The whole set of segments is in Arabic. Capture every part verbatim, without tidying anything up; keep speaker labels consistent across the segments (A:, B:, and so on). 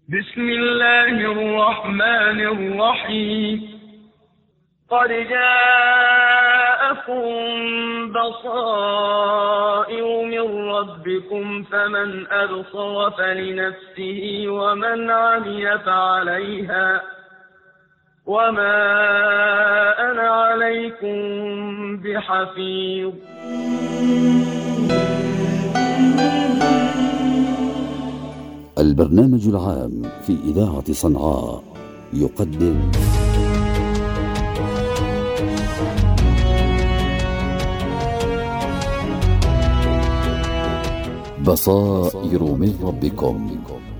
A: بسم الله الرحمن الرحيم. قد جاءكم بصائر من ربكم فمن أبصر فلنفسه ومن عمي فعليها وما أنا عليكم بحفيظ.
B: البرنامج العام في إذاعة صنعاء يقدم بصائر من ربكم.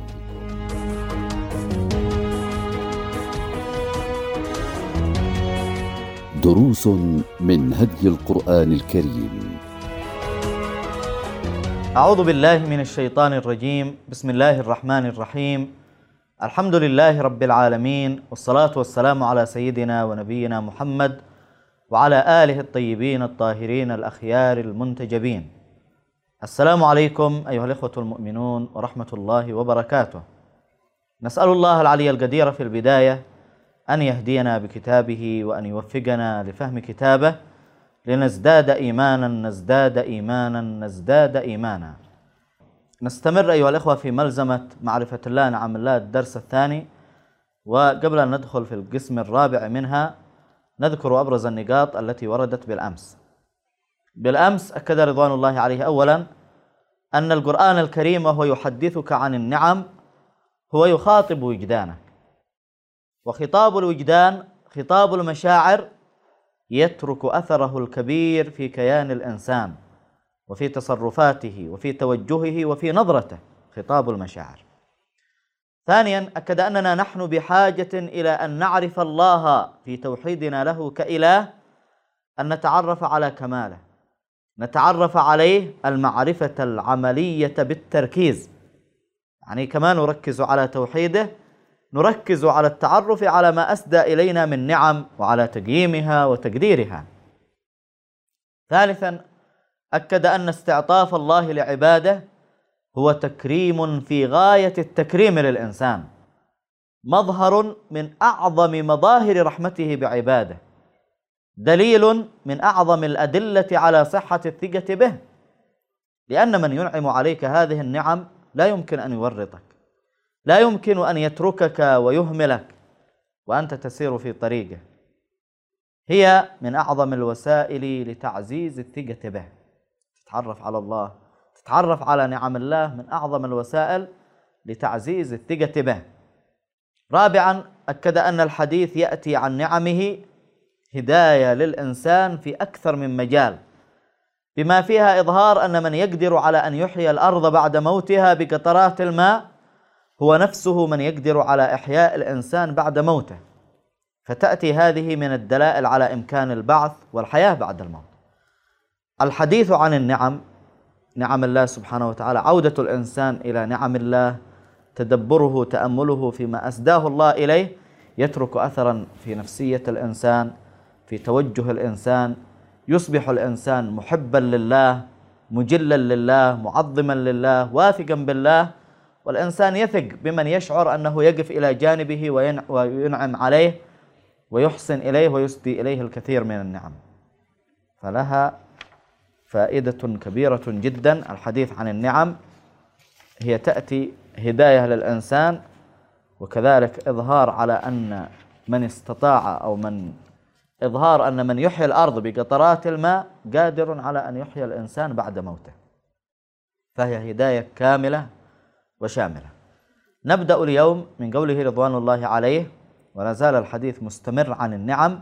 B: دروس من هدي القرآن الكريم.
C: أعوذ بالله من الشيطان الرجيم. بسم الله الرحمن الرحيم. الحمد لله رب العالمين، والصلاة والسلام على سيدنا ونبينا محمد وعلى آله الطيبين الطاهرين الأخيار المنتجبين. السلام عليكم أيها الإخوة المؤمنون ورحمة الله وبركاته. نسأل الله العلي القدير في البداية أن يهدينا بكتابه وأن يوفقنا لفهم كتابه لنزداد إيمانا نزداد إيمانا نزداد إيمانا. نستمر أيها الإخوة في ملزمة معرفة الله نعم الله الدرس الثاني، وقبل أن ندخل في القسم الرابع منها نذكر أبرز النقاط التي وردت بالأمس. بالأمس أكد رضوان الله عليه أولا أن القرآن الكريم وهو يحدثك عن النعم هو يخاطب وجدانك، وخطاب الوجدان خطاب المشاعر يترك أثره الكبير في كيان الإنسان وفي تصرفاته وفي توجهه وفي نظرته، خطاب المشاعر. ثانيا أكد أننا نحن بحاجة إلى أن نعرف الله في توحيدنا له كإله، أن نتعرف على كماله، نتعرف عليه المعرفة العملية بالتركيز، يعني كما نركز على توحيده نركز على التعرف على ما أسدى إلينا من نعم وعلى تقييمها وتقديرها. ثالثا أكد أن استعطاف الله لعباده هو تكريم في غاية التكريم للإنسان، مظهر من أعظم مظاهر رحمته بعباده، دليل من أعظم الأدلة على صحة الثقة به، لأن من ينعم عليك هذه النعم لا يمكن أن يورطك، لا يمكن أن يتركك ويهملك وأنت تسير في طريقه. هي من أعظم الوسائل لتعزيز الثقة به. تتعرف على الله، تتعرف على نعم الله، من أعظم الوسائل لتعزيز الثقة به. رابعا أكد أن الحديث يأتي عن نعمه هداية للإنسان في أكثر من مجال، بما فيها إظهار أن من يقدر على أن يحيي الأرض بعد موتها بقطرات الماء هو نفسه من يقدر على إحياء الإنسان بعد موته، فتأتي هذه من الدلائل على إمكان البعث والحياة بعد الموت. الحديث عن النعم، نعم الله سبحانه وتعالى، عودة الإنسان إلى نعم الله، تدبره تأمله فيما أسداه الله إليه، يترك أثرا في نفسية الإنسان، في توجه الإنسان، يصبح الإنسان محبا لله، مجلا لله، معظما لله، واثقا بالله، والإنسان يثق بمن يشعر أنه يقف إلى جانبه وينعم عليه ويحسن إليه ويسدي إليه الكثير من النعم. فلها فائدة كبيرة جدا. الحديث عن النعم هي تأتي هداية للإنسان، وكذلك إظهار على أن من استطاع أو من إظهار أن من يحيي الأرض بقطرات الماء قادر على أن يحيي الإنسان بعد موته، فهي هداية كاملة وشاملة. نبدأ اليوم من قوله رضوان الله عليه، ولا زال الحديث مستمر عن النعم.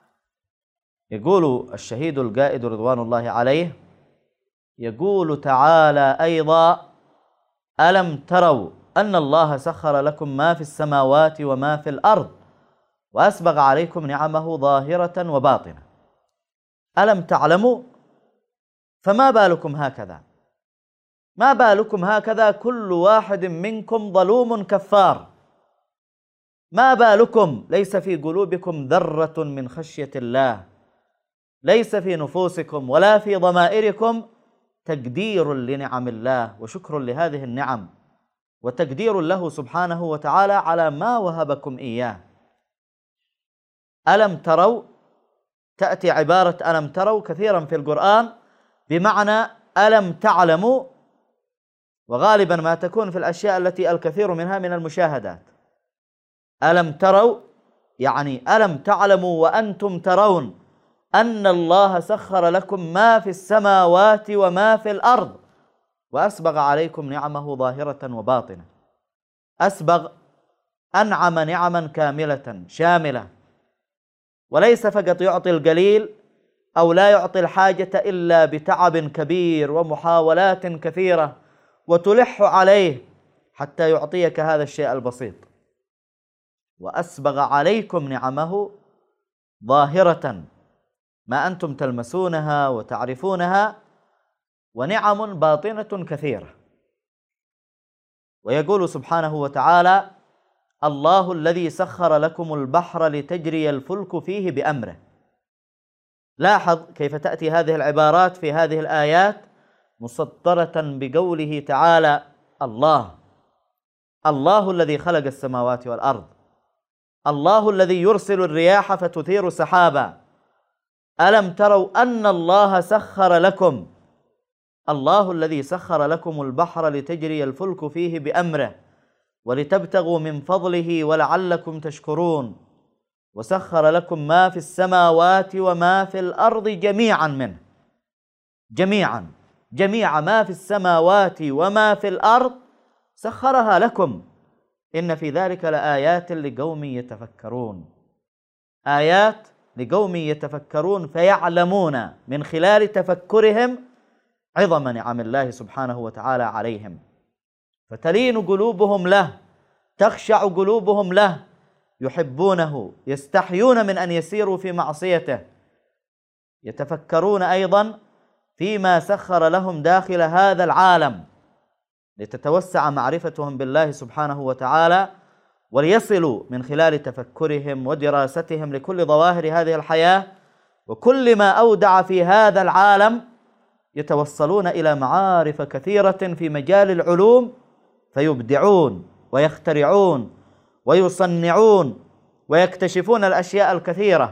C: يقول الشهيد القائد رضوان الله عليه، يقول تعالى أيضا: ألم تروا أن الله سخر لكم ما في السماوات وما في الأرض وأسبغ عليكم نعمه ظاهرة وباطنة. ألم تعلموا؟ فما بالكم هكذا، ما بالكم هكذا كل واحد منكم ظلوم كفار، ما بالكم ليس في قلوبكم ذرة من خشية الله، ليس في نفوسكم ولا في ضمائركم تقدير لنعم الله وشكر لهذه النعم، وتقدير له سبحانه وتعالى على ما وهبكم إياه. ألم تروا، تأتي عبارة ألم تروا كثيرا في القرآن بمعنى ألم تعلموا، وغالبا ما تكون في الأشياء التي الكثير منها من المشاهدات. ألم تروا يعني ألم تعلموا وأنتم ترون أن الله سخر لكم ما في السماوات وما في الأرض وأسبغ عليكم نعمه ظاهرة وباطنة. أسبغ، أنعم نعما كاملة شاملة، وليس فقط يعطي القليل أو لا يعطي الحاجة إلا بتعب كبير ومحاولات كثيرة وتلح عليه حتى يعطيك هذا الشيء البسيط. وأسبغ عليكم نعمه ظاهرة، ما أنتم تلمسونها وتعرفونها، ونعم باطنة كثيرة. ويقول سبحانه وتعالى: الله الذي سخر لكم البحر لتجري الفلك فيه بأمره. لاحظ كيف تأتي هذه العبارات في هذه الآيات مسطرة بقوله تعالى: الله الله الذي خلق السماوات والأرض، الله الذي يرسل الرياح فتثير سحابا. ألم تروا أن الله سخر لكم، الله الذي سخر لكم البحر لتجري الفلك فيه بأمره ولتبتغوا من فضله ولعلكم تشكرون، وسخر لكم ما في السماوات وما في الأرض جميعا منه. جميعا، جميع ما في السماوات وما في الأرض سخرها لكم. إن في ذلك لآيات لقوم يتفكرون، آيات لقوم يتفكرون فيعلمون من خلال تفكرهم عظم نعم الله سبحانه وتعالى عليهم، فتلين قلوبهم له، تخشع قلوبهم له، يحبونه، يستحيون من أن يسيروا في معصيته، يتفكرون أيضا فيما سخر لهم داخل هذا العالم لتتوسع معرفتهم بالله سبحانه وتعالى، وليصلوا من خلال تفكرهم ودراستهم لكل ظواهر هذه الحياة وكل ما أودع في هذا العالم، يتوصلون إلى معارف كثيرة في مجال العلوم، فيبدعون ويخترعون ويصنعون ويكتشفون الأشياء الكثيرة.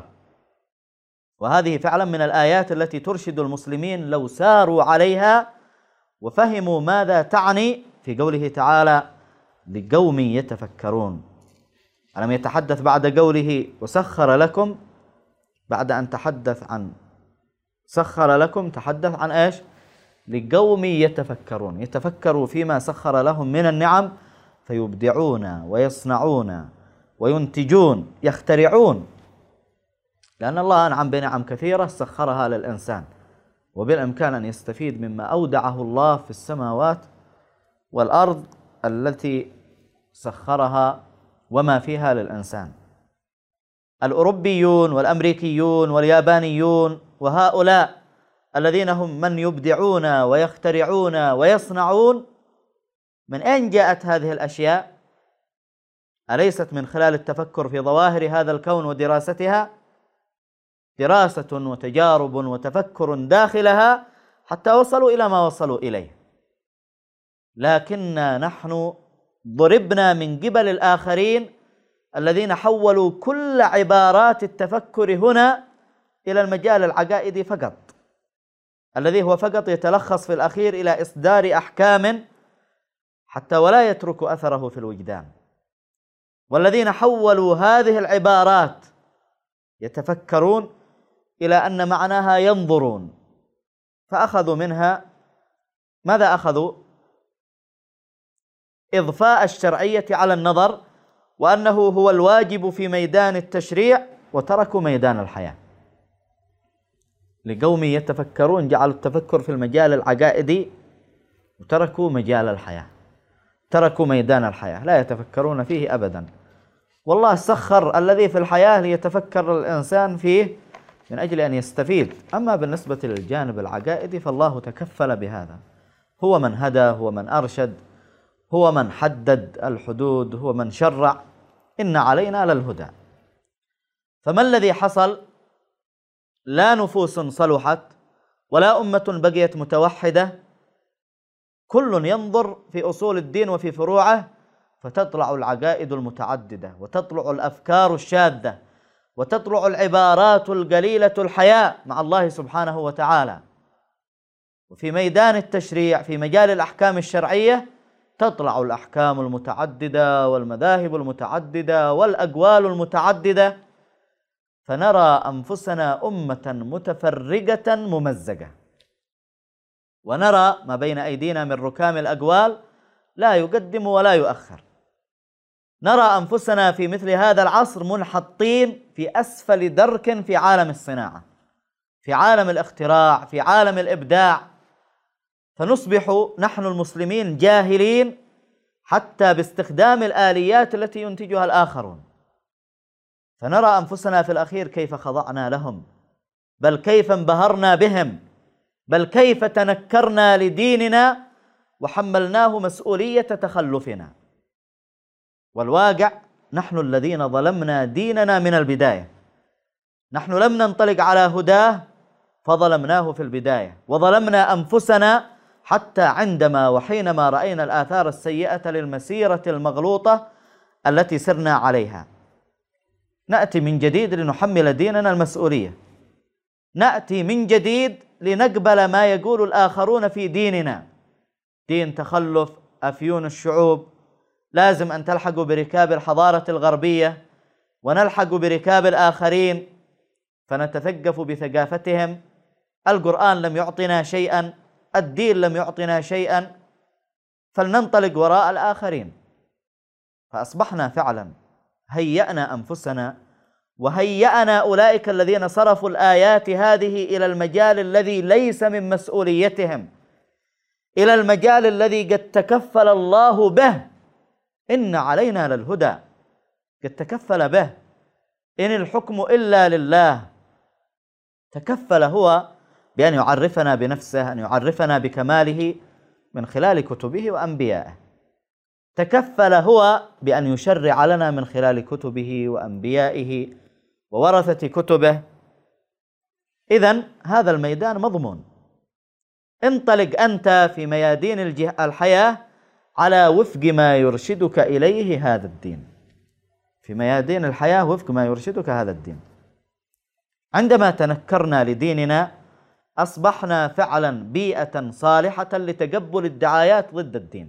C: وهذه فعلا من الآيات التي ترشد المسلمين لو ساروا عليها وفهموا ماذا تعني في قوله تعالى: لقوم يتفكرون. ألم يتحدث بعد قوله وسخر لكم، بعد أن تحدث عن سخر لكم تحدث عن إيش؟ لقوم يتفكرون، يتفكروا فيما سخر لهم من النعم فيبدعون ويصنعون وينتجون، يخترعون، لأن الله أنعم بنعم كثيرة سخرها للإنسان، وبالإمكان أن يستفيد مما أودعه الله في السماوات والأرض التي سخرها وما فيها للإنسان. الأوروبيون والأمريكيون واليابانيون وهؤلاء الذين هم من يبدعون ويخترعون ويصنعون، من أين جاءت هذه الأشياء؟ أليست من خلال التفكر في ظواهر هذا الكون ودراستها؟ دراسة وتجارب وتفكر داخلها حتى وصلوا إلى ما وصلوا إليه. لكننا نحن ضربنا من قبل الآخرين الذين حولوا كل عبارات التفكر هنا إلى المجال العقائدي فقط، الذي هو فقط يتلخص في الأخير إلى إصدار أحكام حتى ولا يترك أثره في الوجدان. والذين حولوا هذه العبارات يتفكرون إلى أن معناها ينظرون، فأخذوا منها ماذا أخذوا؟ إضفاء الشرعية على النظر، وأنه هو الواجب في ميدان التشريع، وتركوا ميدان الحياة. لقوم يتفكرون جعلوا التفكر في المجال العقائدي وتركوا مجال الحياة، تركوا ميدان الحياة، لا يتفكرون فيه أبدا. والله سخر الذي في الحياة ليتفكر الإنسان فيه من أجل أن يستفيد. أما بالنسبة للجانب العقائدي فالله تكفل بهذا، هو من هدى، هو من أرشد، هو من حدد الحدود، هو من شرع. إن علينا للهدى. فما الذي حصل؟ لا نفوس صلحت ولا أمة بقيت متوحدة كل ينظر في أصول الدين وفي فروعه، فتطلع العقائد المتعددة، وتطلع الأفكار الشاذة، وتطلع العبارات القليلة الحياء مع الله سبحانه وتعالى. وفي ميدان التشريع في مجال الأحكام الشرعية تطلع الأحكام المتعددة والمذاهب المتعددة والأقوال المتعددة، فنرى أنفسنا أمة متفرقة ممزقة، ونرى ما بين أيدينا من ركام الأقوال لا يقدم ولا يؤخر. نرى أنفسنا في مثل هذا العصر منحطين في أسفل درك في عالم الصناعة، في عالم الاختراع، في عالم الإبداع، فنصبح نحن المسلمين جاهلين حتى باستخدام الآليات التي ينتجها الآخرون، فنرى أنفسنا في الأخير كيف خضعنا لهم، بل كيف انبهرنا بهم، بل كيف تنكرنا لديننا وحملناه مسؤولية تخلفنا. والواقع نحن الذين ظلمنا ديننا من البداية، نحن لم ننطلق على هداه فظلمناه في البداية، وظلمنا أنفسنا حتى عندما وحينما رأينا الآثار السيئة للمسيرة المغلوطة التي سرنا عليها. نأتي من جديد لنحمل ديننا المسؤولية، نأتي من جديد لنقبل ما يقول الآخرون في ديننا، دين تخلف، أفيون الشعوب، لازم أن تلحقوا بركاب الحضارة الغربية ونلحق بركاب الآخرين فنتثقف بثقافتهم. القرآن لم يعطنا شيئا، الدين لم يعطنا شيئا، فلننطلق وراء الآخرين. فأصبحنا فعلا هيأنا أنفسنا وهيأنا أولئك الذين صرفوا الآيات هذه إلى المجال الذي ليس من مسؤوليتهم، إلى المجال الذي قد تكفل الله به. إن علينا للهدى، قد تكفل به، إن الحكم إلا لله. تكفل هو بأن يعرفنا بنفسه، أن يعرفنا بكماله من خلال كتبه وأنبيائه. تكفل هو بأن يشرع لنا من خلال كتبه وأنبيائه وورثة كتبه. إذن هذا الميدان مضمون. انطلق أنت في ميادين الحياة على وفق ما يرشدك إليه هذا الدين، في ميادين الحياة وفق ما يرشدك هذا الدين. عندما تنكرنا لديننا أصبحنا فعلا بيئة صالحة لتقبل الدعايات ضد الدين،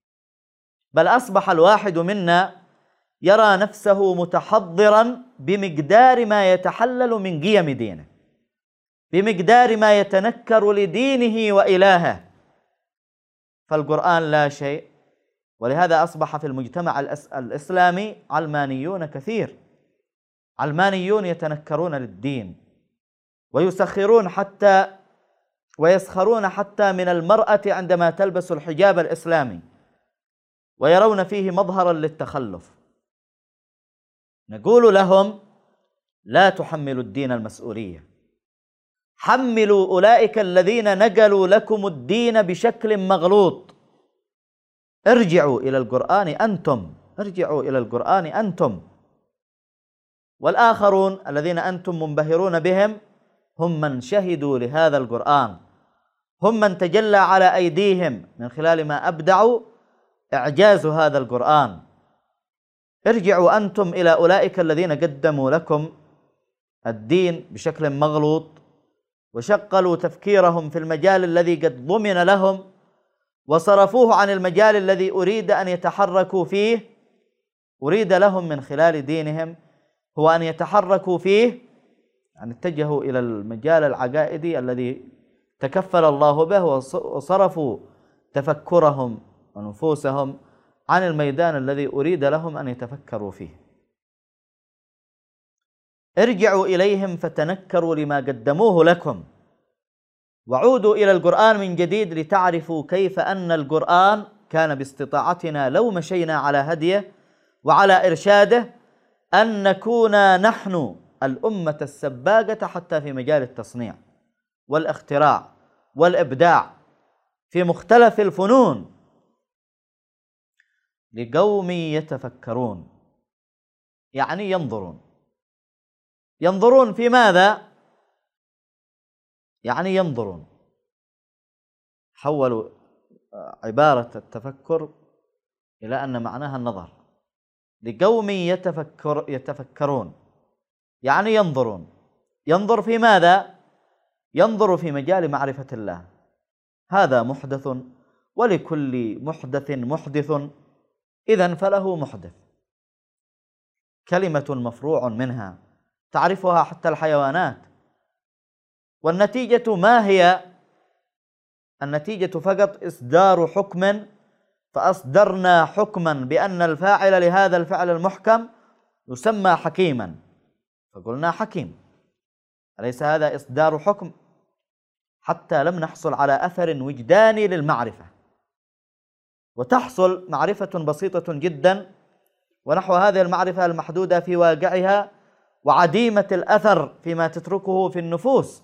C: بل أصبح الواحد منا يرى نفسه متحضرا بمقدار ما يتحلل من قيم دينه، بمقدار ما يتنكر لدينه وإلهه. فالقرآن لا شيء، ولهذا أصبح في المجتمع الإسلامي علمانيون كثير، علمانيون يتنكرون للدين ويسخرون حتى ويسخرون حتى من المرأة عندما تلبس الحجاب الإسلامي، ويرون فيه مظهرا للتخلف. نقول لهم لا تحملوا الدين المسؤولية، حملوا أولئك الذين نقلوا لكم الدين بشكل مغلوط. ارجعوا إلى القرآن أنتم، ارجعوا إلى القرآن أنتم. والآخرون الذين أنتم منبهرون بهم هم من شهدوا لهذا القرآن، هم من تجلى على أيديهم من خلال ما أبدعوا إعجاز هذا القرآن. ارجعوا أنتم إلى أولئك الذين قدموا لكم الدين بشكل مغلوط وشقلوا تفكيرهم في المجال الذي قد ضمن لهم وصرفوه عن المجال الذي أريد أن يتحركوا فيه. أريد لهم من خلال دينهم هو أن يتحركوا فيه، أن اتجهوا إلى المجال العقائدي الذي تكفل الله به، وصرفوا تفكرهم ونفوسهم عن الميدان الذي أريد لهم أن يتفكروا فيه. ارجعوا إليهم فتنكروا لما قدموه لكم، وعودوا إلى القرآن من جديد لتعرفوا كيف أن القرآن كان باستطاعتنا لو مشينا على هديه وعلى إرشاده أن نكون نحن الأمة السباقة حتى في مجال التصنيع والاختراع والإبداع في مختلف الفنون، لقوم يتفكرون، يعني ينظرون. ينظرون في ماذا؟ يعني ينظرون، حولوا عبارة التفكر إلى أن معناها النظر، لقوم يتفكر يتفكرون يعني ينظرون. ينظر في ماذا؟ ينظر في مجال معرفة الله. هذا محدث، ولكل محدث محدث، إذن فله محدث. كلمة مفروع منها تعرفها حتى الحيوانات، والنتيجة ما هي؟ النتيجة فقط إصدار حكم، فأصدرنا حكما بأن الفاعل لهذا الفعل المحكم يسمى حكيما، فقلنا حكيم. أليس هذا إصدار حكم؟ حتى لم نحصل على أثر وجداني للمعرفة، وتحصل معرفة بسيطة جدا، ونحو هذه المعرفة المحدودة في واقعها وعديمة الأثر فيما تتركه في النفوس،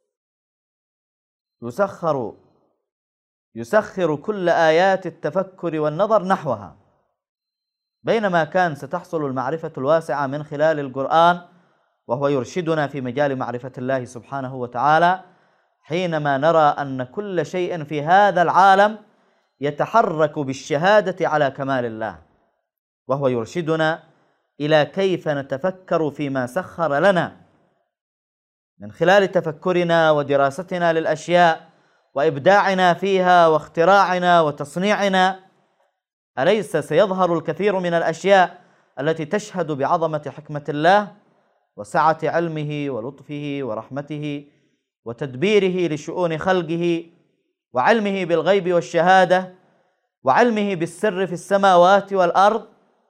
C: يسخر يسخر كل آيات التفكر والنظر نحوها، بينما كان ستحصل المعرفة الواسعة من خلال القرآن، وهو يرشدنا في مجال معرفة الله سبحانه وتعالى، حينما نرى أن كل شيء في هذا العالم يتحرك بالشهادة على كمال الله، وهو يرشدنا إلى كيف نتفكر فيما سخر لنا من خلال تفكرنا ودراستنا للأشياء وإبداعنا فيها واختراعنا وتصنيعنا. أليس سيظهر الكثير من الأشياء التي تشهد بعظمة حكمة الله وسعة علمه ولطفه ورحمته وتدبيره لشؤون خلقه، وعلمه بالغيب والشهادة، وعلمه بالسر في السماوات والأرض؟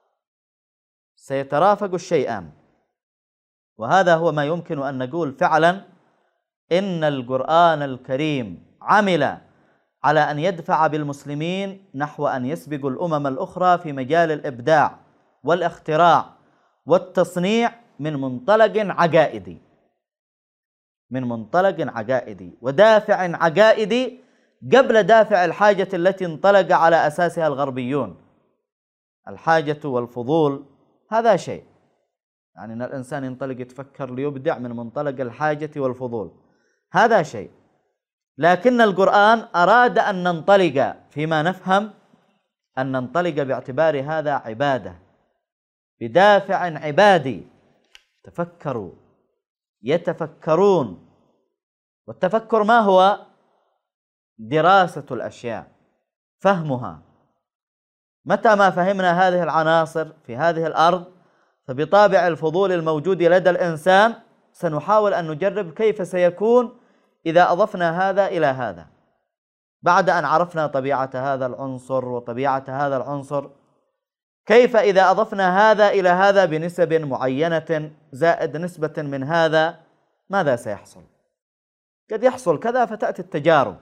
C: سيترافق الشيئان، وهذا هو ما يمكن أن نقول فعلا إن القرآن الكريم عمل على أن يدفع بالمسلمين نحو أن يسبقوا الأمم الأخرى في مجال الإبداع والاختراع والتصنيع من منطلق عقائدي، من منطلق عقائدي ودافع عقائدي قبل دافع الحاجة التي انطلق على أساسها الغربيون. الحاجة والفضول هذا شيء، يعني أن الإنسان ينطلق يتفكر ليبدع من منطلق الحاجة والفضول، هذا شيء. لكن القرآن أراد أن ننطلق فيما نفهم، أن ننطلق باعتبار هذا عبادة بدافع عبادي. تفكروا، يتفكرون. والتفكر ما هو؟ دراسة الأشياء، فهمها. متى ما فهمنا هذه العناصر في هذه الأرض، فبطابع الفضول الموجود لدى الإنسان سنحاول أن نجرب كيف سيكون إذا أضفنا هذا إلى هذا. بعد أن عرفنا طبيعة هذا العنصر وطبيعة هذا العنصر، كيف إذا أضفنا هذا إلى هذا بنسب معينة زائد نسبة من هذا، ماذا سيحصل؟ قد يحصل كذا، فتأتي التجارب.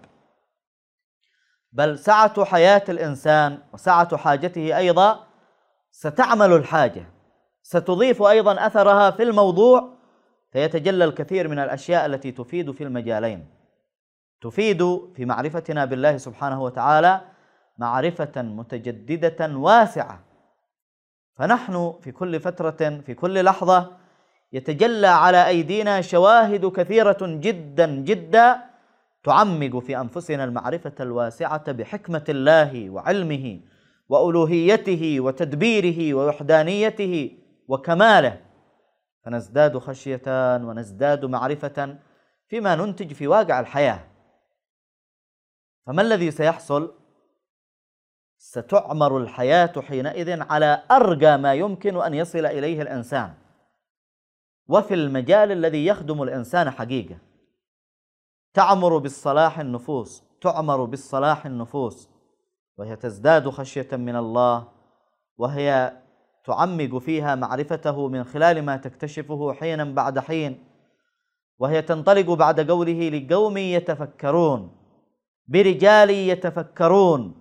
C: بل سعة حياة الإنسان وسعة حاجته أيضا ستعمل الحاجة، ستضيف أيضا أثرها في الموضوع، فيتجلى الكثير من الأشياء التي تفيد في المجالين. تفيد في معرفتنا بالله سبحانه وتعالى معرفة متجددة واسعة، فنحن في كل فترة في كل لحظة يتجلى على أيدينا شواهد كثيرة جدا جدا تعمق في أنفسنا المعرفة الواسعة بحكمة الله وعلمه وألوهيته وتدبيره ووحدانيته وكماله، فنزداد خشية ونزداد معرفة فيما ننتج في واقع الحياة. فما الذي سيحصل؟ ستعمر الحياة حينئذ على أرقى ما يمكن أن يصل إليه الإنسان، وفي المجال الذي يخدم الإنسان حقيقة. تعمر بالصلاح النفوس، تعمر بالصلاح النفوس، وهي تزداد خشية من الله، وهي تعمق فيها معرفته من خلال ما تكتشفه حينا بعد حين، وهي تنطلق بعد قوله لقوم يتفكرون، برجال يتفكرون.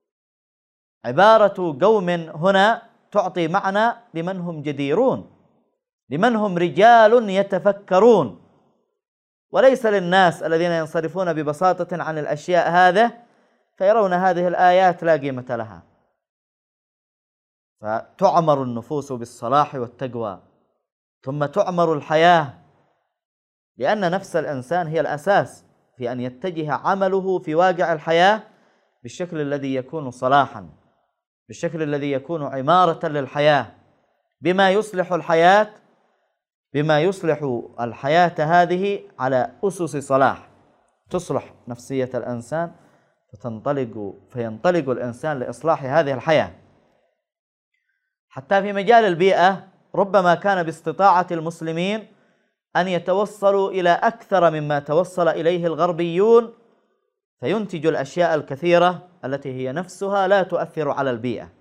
C: عبارة قوم هنا تعطي معنى لمن هم جديرون، لمن هم رجال يتفكرون، وليس للناس الذين ينصرفون ببساطة عن الأشياء هذه فيرون هذه الآيات لا قيمة لها. فتعمر النفوس بالصلاح والتقوى، ثم تعمر الحياة، لأن نفس الإنسان هي الأساس في أن يتجه عمله في واقع الحياة بالشكل الذي يكون صلاحا، بالشكل الذي يكون عمارة للحياة، بما يصلح الحياة، بما يصلح الحياة هذه على أسس صلاح، تصلح نفسية الإنسان فتنطلق فينطلق الإنسان لإصلاح هذه الحياة. حتى في مجال البيئة ربما كان باستطاعة المسلمين أن يتوصلوا إلى أكثر مما توصل إليه الغربيون، فينتج الأشياء الكثيرة التي هي نفسها لا تؤثر على البيئة،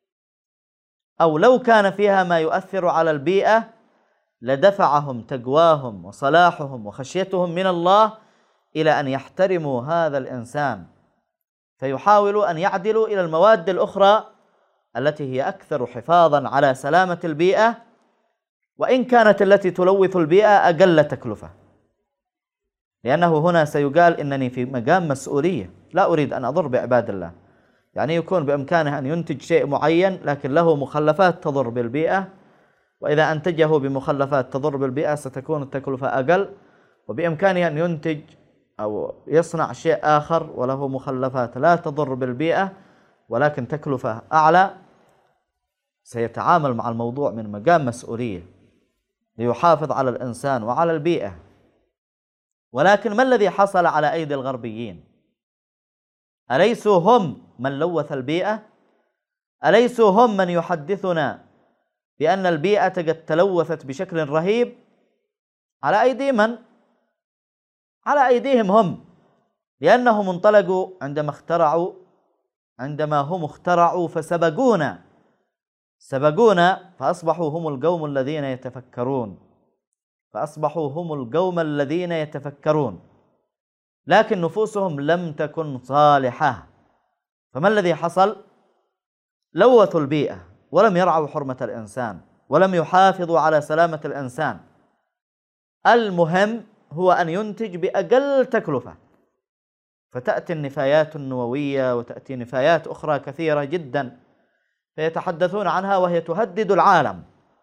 C: أو لو كان فيها ما يؤثر على البيئة لدفعهم تقواهم وصلاحهم وخشيتهم من الله إلى أن يحترموا هذا الإنسان، فيحاولوا أن يعدلوا إلى المواد الأخرى التي هي أكثر حفاظا على سلامة البيئة، وإن كانت التي تلوث البيئة أقل تكلفة، لأنه هنا سيقال إنني في مقام مسؤولية، لا أريد أن أضر بعباد الله. يعني يكون بإمكانه أن ينتج شيء معين لكن له مخلفات تضر بالبيئة، وإذا أنتجه بمخلفات تضر بالبيئة ستكون التكلفة أقل، وبإمكانه أن ينتج أو يصنع شيء آخر وله مخلفات لا تضر بالبيئة ولكن تكلفة أعلى. سيتعامل مع الموضوع من مقام مسؤولية ليحافظ على الإنسان وعلى البيئة. ولكن ما الذي حصل على أيدي الغربيين؟ أليسوا هم من لوث البيئة؟ أليسوا هم من يحدثنا بأن البيئة قد تلوثت بشكل رهيب؟ على أيدي من؟ على أيديهم هم، لأنهم انطلقوا عندما اخترعوا عندما هم اخترعوا فسبقونا سبقونا فأصبحوا هم القوم الذين يتفكرون فأصبحوا هم القوم الذين يتفكرون لكن نفوسهم لم تكن صالحة. فما الذي حصل؟ لوثوا البيئة ولم يرعوا حرمة الإنسان ولم يحافظوا على سلامة الإنسان. المهم هو أن ينتج بأقل تكلفة، فتأتي النفايات النووية وتأتي نفايات أخرى كثيرة جدا فيتحدثون عنها وهي تهدد العالم.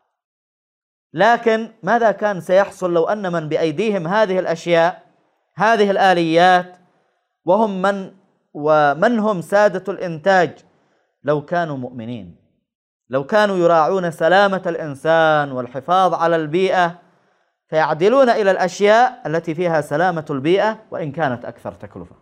C: لكن ماذا كان سيحصل لو أن من بأيديهم هذه الأشياء، هذه الآليات، وهم من ومن هم سادة الإنتاج، لو كانوا مؤمنين، لو كانوا يراعون سلامة الإنسان والحفاظ على البيئة، فيعدلون إلى الأشياء التي فيها سلامة البيئة وإن كانت أكثر تكلفة.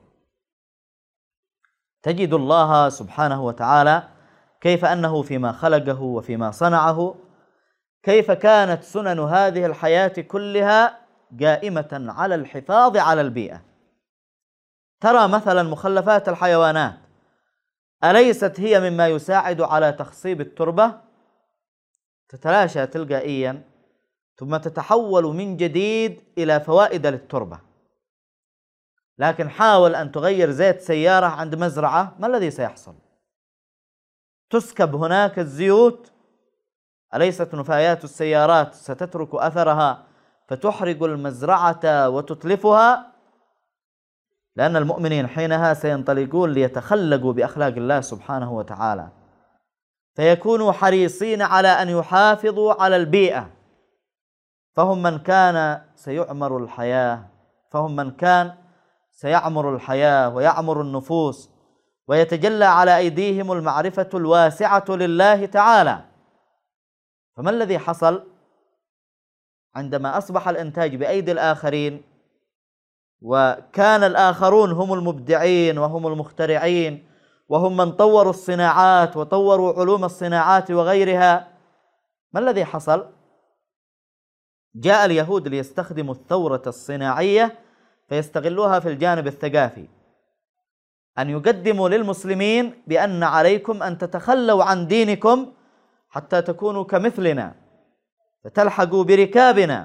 C: تجد الله سبحانه وتعالى كيف أنه فيما خلقه وفيما صنعه كيف كانت سنن هذه الحياة كلها قائمة على الحفاظ على البيئة. ترى مثلا مخلفات الحيوانات أليست هي مما يساعد على تخصيب التربة؟ تتلاشى تلقائيا ثم تتحول من جديد إلى فوائد للتربة. لكن حاول أن تغير زيت سيارة عند مزرعة، ما الذي سيحصل؟ تسكب هناك الزيوت، أليست نفايات السيارات ستترك أثرها فتحرق المزرعة وتتلفها؟ لأن المؤمنين حينها سينطلقون ليتخلقوا بأخلاق الله سبحانه وتعالى، فيكونوا حريصين على أن يحافظوا على البيئة، فهم من كان سيعمر الحياة فهم من كان سيعمر الحياة ويعمر النفوس، ويتجلى على أيديهم المعرفة الواسعة لله تعالى. فما الذي حصل عندما أصبح الإنتاج بأيدي الآخرين وكان الآخرون هم المبدعين وهم المخترعين وهم من طوروا الصناعات وطوروا علوم الصناعات وغيرها؟ ما الذي حصل؟ جاء اليهود ليستخدموا الثورة الصناعية فيستغلوها في الجانب الثقافي، أن يقدموا للمسلمين بأن عليكم أن تتخلوا عن دينكم حتى تكونوا كمثلنا فتلحقوا بركابنا.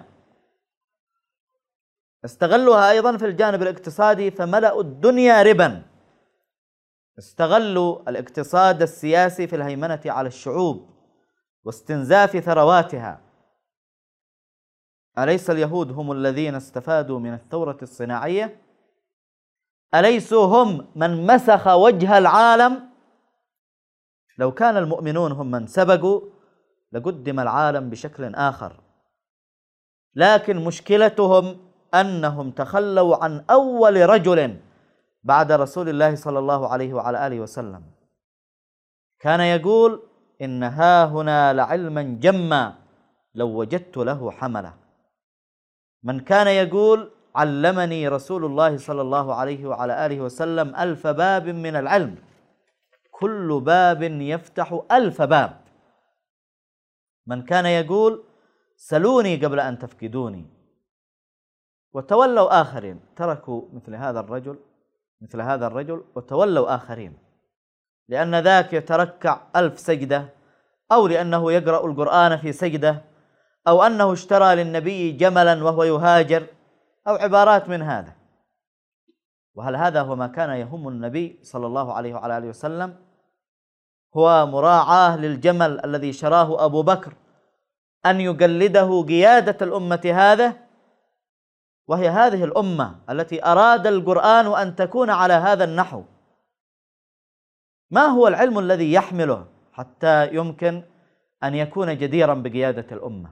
C: استغلوها أيضا في الجانب الاقتصادي فملأوا الدنيا ربا، استغلوا الاقتصاد السياسي في الهيمنة على الشعوب واستنزاف ثرواتها. أليس اليهود هم الذين استفادوا من الثورة الصناعية؟ أليسوا هم من مسخ وجه العالم؟ لو كان المؤمنون هم من سبقوا لقدم العالم بشكل آخر، لكن مشكلتهم أنهم تخلوا عن أول رجل بعد رسول الله صلى الله عليه وعلى آله وسلم كان يقول: إن ها هنا لعلما جما لو وجدت له حملا. من كان يقول: علمني رسول الله صلى الله عليه وعلى آله وسلم ألف باب من العلم، كل باب يفتح ألف باب. من كان يقول: سلوني قبل أن تفقدوني. وتولوا آخرين، تركوا مثل هذا الرجل مثل هذا الرجل وتولوا آخرين، لأن ذاك يتركع ألف سجدة، أو لأنه يقرأ القرآن في سجدة، أو أنه اشترى للنبي جملا وهو يهاجر، أو عبارات من هذا. وهل هذا هو ما كان يهم النبي صلى الله عليه وعلى آله وسلم؟ هو مراعاة للجمل الذي شراه أبو بكر أن يقلده قيادة الأمة هذا، وهي هذه الأمة التي أراد القرآن أن تكون على هذا النحو. ما هو العلم الذي يحمله حتى يمكن أن يكون جديرا بقيادة الأمة؟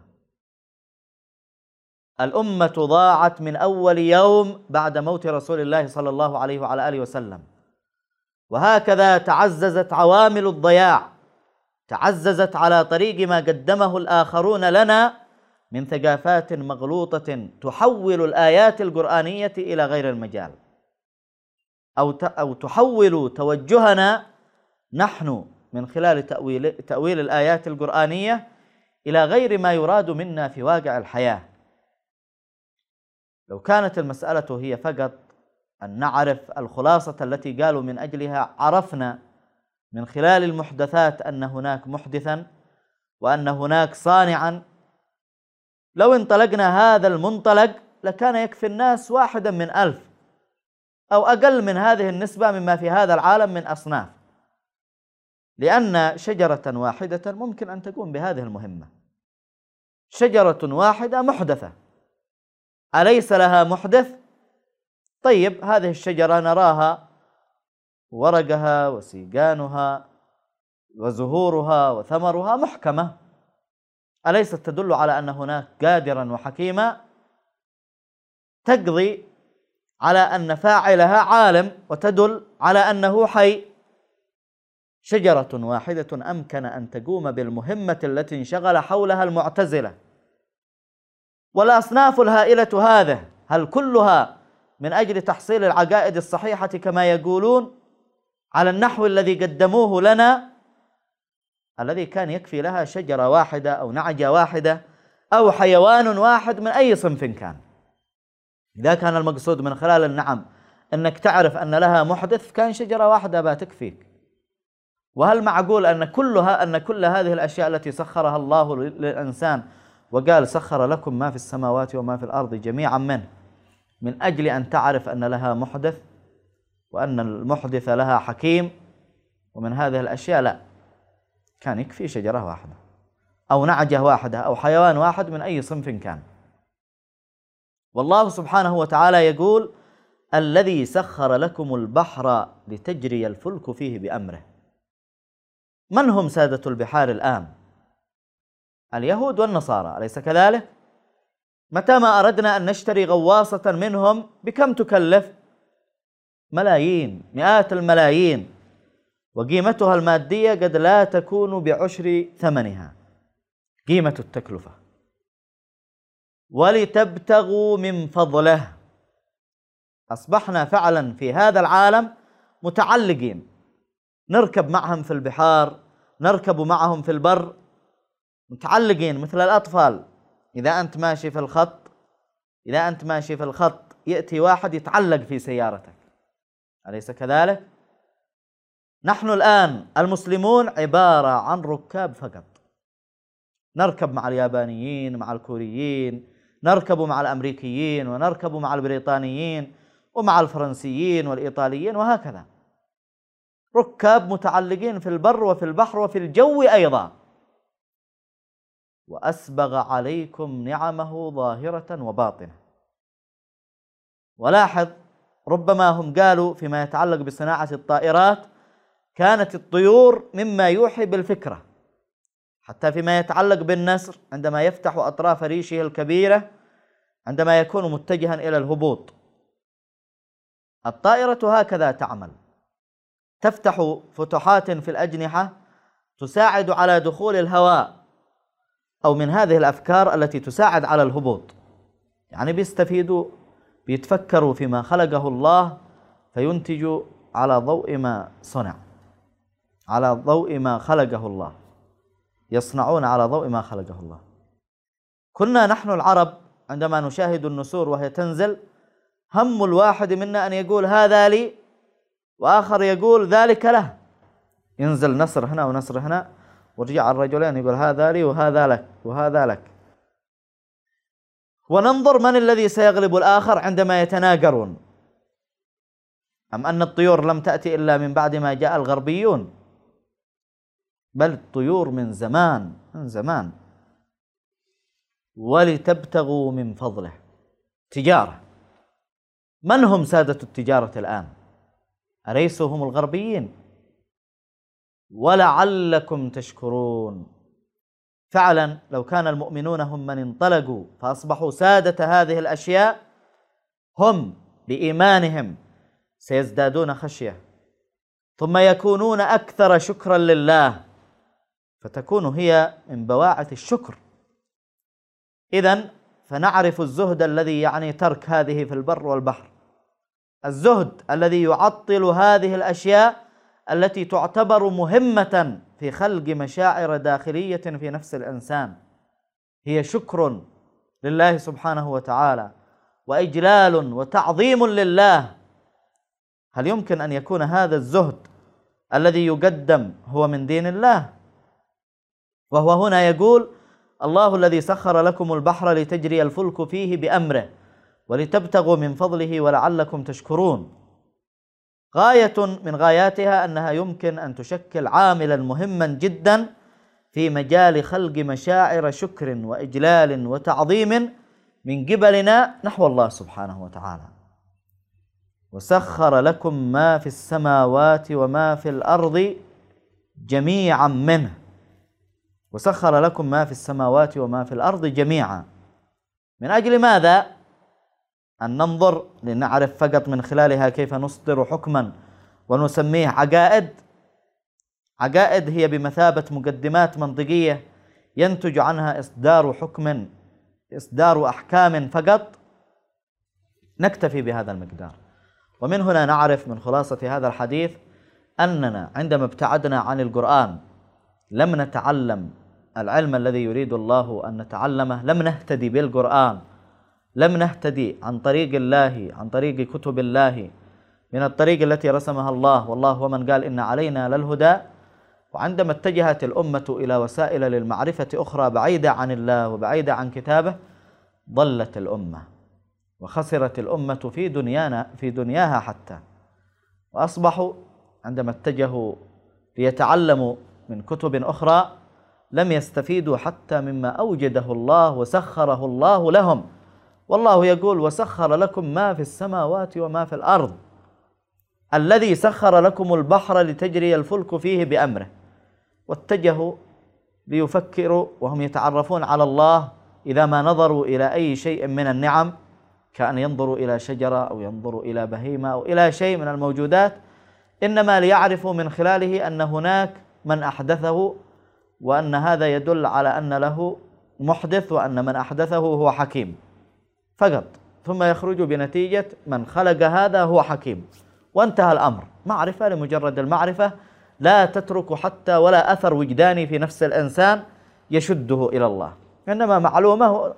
C: الأمة ضاعت من أول يوم بعد موت رسول الله صلى الله عليه وعلى آله وسلم، وهكذا تعززت عوامل الضياع، تعززت على طريق ما قدمه الآخرون لنا من ثقافات مغلوطة تحول الآيات القرآنية إلى غير المجال، أو أو تحول توجهنا نحن من خلال تأويل تأويل الآيات القرآنية إلى غير ما يراد منا في واقع الحياة. لو كانت المسألة هي فقط أن نعرف الخلاصة التي قالوا من أجلها عرفنا من خلال المحدثات أن هناك محدثا وأن هناك صانعا، لو انطلقنا هذا المنطلق لكان يكفي الناس واحدا من ألف أو أقل من هذه النسبة مما في هذا العالم من أصناف، لأن شجرة واحدة ممكن أن تقوم بهذه المهمة. شجرة واحدة محدثة، أليس لها محدث؟ طيب، هذه الشجرة نراها ورقها وسيقانها وزهورها وثمرها محكمة، أليست تدل على أن هناك قادرا وحكيما؟ تقضي على أن فاعلها عالم وتدل على أنه حي. شجرة واحدة أمكن أن تقوم بالمهمة التي انشغل حولها المعتزلة. والأصناف الهائلة هذه هل كلها من أجل تحصيل العقائد الصحيحة كما يقولون على النحو الذي قدموه لنا، الذي كان يكفي لها شجرة واحدة أو نعجة واحدة أو حيوان واحد من أي صنف كان؟ إذا كان المقصود من خلال النعم أنك تعرف أن لها محدث، كان شجرة واحدة بتكفيك. وهل معقول أن كلها أن كل هذه الأشياء التي سخرها الله للإنسان وقال: سخر لكم ما في السماوات وما في الأرض جميعا منه، من أجل أن تعرف أن لها محدث وأن المحدث لها حكيم ومن هذه الأشياء؟ لا، كان يكفي شجرة واحدة أو نعجة واحدة أو حيوان واحد من أي صنف كان. والله سبحانه وتعالى يقول: الذي سخر لكم البحر لتجري الفلك فيه بأمره. من هم سادة البحار الآن؟ اليهود والنصارى، أليس كذلك؟ متى ما أردنا أن نشتري غواصة منهم بكم تكلف؟ ملايين، مئات الملايين، وقيمتها المادية قد لا تكون بعشر ثمنها، قيمة التكلفة. ولتبتغوا من فضله. أصبحنا فعلا في هذا العالم متعلقين، نركب معهم في البحار، نركب معهم في البر، متعلقين مثل الأطفال. إذا أنت ماشي في الخط إذا أنت ماشي في الخط يأتي واحد يتعلق في سيارتك، أليس كذلك؟ نحن الآن المسلمون عبارة عن ركاب فقط، نركب مع اليابانيين، مع الكوريين، نركب مع الأمريكيين، ونركب مع البريطانيين، ومع الفرنسيين والإيطاليين، وهكذا ركاب متعلقين في البر وفي البحر وفي الجو أيضا. وأسبغ عليكم نعمه ظاهرة وباطنة. ولاحظ، ربما هم قالوا فيما يتعلق بصناعة الطائرات كانت الطيور مما يوحي بالفكرة، حتى فيما يتعلق بالنسر عندما يفتح أطراف ريشه الكبيرة عندما يكون متجها إلى الهبوط، الطائرة هكذا تعمل، تفتح فتحات في الأجنحة تساعد على دخول الهواء، أو من هذه الأفكار التي تساعد على الهبوط. يعني بيستفيدوا، بيتفكروا فيما خلقه الله فينتجوا على ضوء ما صنع، على ضوء ما خلقه الله، يصنعون على ضوء ما خلقه الله. كنا نحن العرب عندما نشاهد النسور وهي تنزل، هم الواحد منا أن يقول هذا لي، وآخر يقول ذلك له. ينزل نسر هنا ونسر هنا، ورجع الرجلين يقول هذا لي وهذا لك وهذا لك، وننظر من الذي سيغلب الآخر عندما يتناقرون. أم أن الطيور لم تأتي إلا من بعد ما جاء الغربيون، بل الطيور من زمان من زمان. ولتبتغوا من فضله، تجارة. من هم سادة التجارة الآن؟ أليسوا هم الغربيين؟ ولعلكم تشكرون. فعلا لو كان المؤمنون هم من انطلقوا فأصبحوا سادة هذه الأشياء، هم بإيمانهم سيزدادون خشية، ثم يكونون أكثر شكرا لله، فتكون هي من بواعث الشكر. إذن فنعرف الزهد الذي يعني ترك هذه في البر والبحر، الزهد الذي يعطل هذه الأشياء التي تعتبر مهمة في خلق مشاعر داخلية في نفس الإنسان، هي شكر لله سبحانه وتعالى وإجلال وتعظيم لله. هل يمكن أن يكون هذا الزهد الذي يقدم هو من دين الله؟ وهو هنا يقول الله الذي سخر لكم البحر لتجري الفلك فيه بأمره ولتبتغوا من فضله ولعلكم تشكرون. غاية من غاياتها أنها يمكن أن تشكل عاملا مهما جدا في مجال خلق مشاعر شكر وإجلال وتعظيم من قبلنا نحو الله سبحانه وتعالى. وسخر لكم ما في السماوات وما في الأرض جميعا منه. وسخر لكم ما في السماوات وما في الأرض جميعا. من أجل ماذا؟ أن ننظر لنعرف فقط من خلالها كيف نصدر حكما ونسميه عقائد. عقائد هي بمثابة مقدمات منطقية ينتج عنها إصدار حكم، إصدار أحكام فقط. نكتفي بهذا المقدار. ومن هنا نعرف من خلاصة هذا الحديث أننا عندما ابتعدنا عن القرآن لم نتعلم العلم الذي يريد الله أن نتعلمه، لم نهتدي بالقرآن، لم نهتدي عن طريق الله، عن طريق كتب الله، من الطريق التي رسمها الله، والله هو من قال إن علينا للهدى. وعندما اتجهت الأمة إلى وسائل للمعرفة أخرى بعيدة عن الله وبعيدة عن كتابه، ضلت الأمة وخسرت الأمة في دنيانا في دنياها حتى. وأصبحوا عندما اتجهوا ليتعلموا من كتب أخرى لم يستفيدوا حتى مما أوجده الله وسخره الله لهم. والله يقول وسخر لكم ما في السماوات وما في الأرض. الذي سخر لكم البحر لتجري الفلك فيه بأمره. واتجهوا ليفكروا وهم يتعرفون على الله إذا ما نظروا إلى أي شيء من النعم، كأن ينظروا إلى شجرة أو ينظروا إلى بهيمة أو إلى شيء من الموجودات، إنما ليعرفوا من خلاله أن هناك من أحدثه، وأن هذا يدل على أن له محدث، وأن من أحدثه هو حكيم فقط. ثم يخرج بنتيجة من خلق هذا هو حكيم، وانتهى الأمر. معرفة لمجرد المعرفة لا تترك حتى ولا أثر وجداني في نفس الإنسان يشده إلى الله، إنما معلومة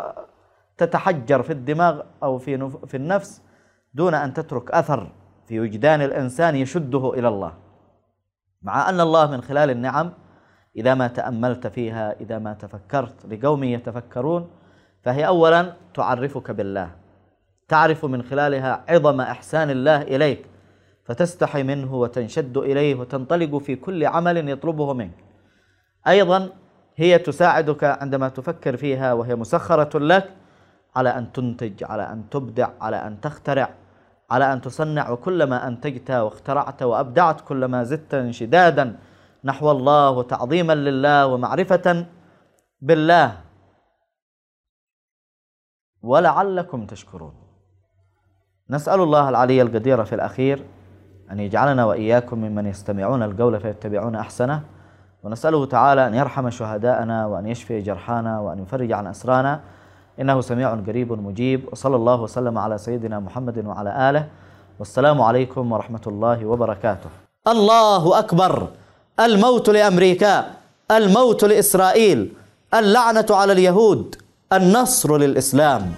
C: وتتحجر في الدماغ أو في في النفس دون أن تترك أثر في وجدان الإنسان يشده إلى الله. مع أن الله من خلال النعم إذا ما تأملت فيها، إذا ما تفكرت لقوم يتفكرون، فهي أولا تعرفك بالله، تعرف من خلالها عظم إحسان الله إليك، فتستحي منه وتنشد إليه وتنطلق في كل عمل يطلبه منك. أيضا هي تساعدك عندما تفكر فيها وهي مسخرة لك على أن تنتج، على أن تبدع، على أن تخترع، على أن تصنع. وكلما أنتجت واخترعت وأبدعت كلما زدت انشدادا نحو الله وتعظيما لله ومعرفة بالله. ولعلكم تشكرون. نسأل الله العلي القدير في الأخير أن يجعلنا وإياكم ممن يستمعون القول فيتبعون أحسنه، ونسأله تعالى أن يرحم شهداءنا وأن يشفي جرحانا وأن يفرج عن أسرانا، إنه سميع قريب مجيب. وصلى الله وسلم على سيدنا محمد وعلى آله، والسلام عليكم ورحمة الله وبركاته. الله أكبر. الموت لأمريكا، الموت لإسرائيل، اللعنة على اليهود، النصر للإسلام.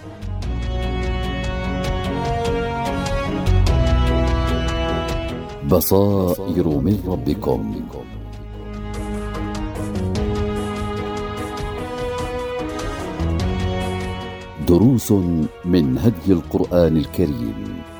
B: بصائر من ربكم. دروس من هدي القرآن الكريم.